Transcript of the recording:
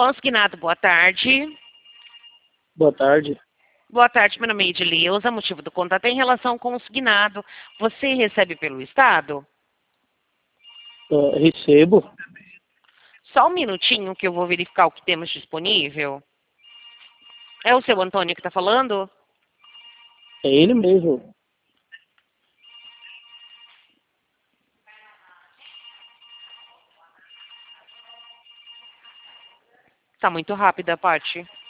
Consignado, boa tarde. Boa tarde. Boa tarde, meu nome é Edileuza. O motivo do contato é em relação com o consignado. Você recebe pelo Estado? Recebo. Só um minutinho que eu vou verificar o que temos disponível. É o seu Antônio que está falando? É ele mesmo. Está muito rápida a parte.